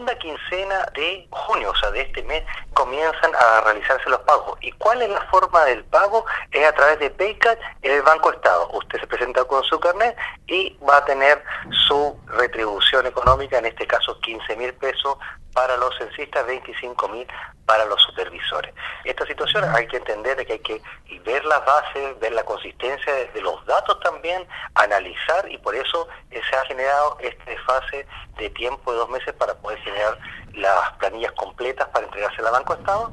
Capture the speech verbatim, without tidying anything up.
segunda quincena de junio, o sea, de este mes, comienzan a realizarse los pagos. ¿Y cuál es la forma del pago? Es a través de PayCat en el Banco Estado. Usted se presenta con su carnet y va a tener su retribución económica, en este caso quince mil pesos para los censistas, veinticinco mil para los supervisores. Esta situación hay que entender de que hay que ver las bases, ver la consistencia de, de los datos también, analizar, y por eso eh, se ha generado este fase de tiempo de dos meses para poder generar las planillas completas para entregarse al Banco Estado.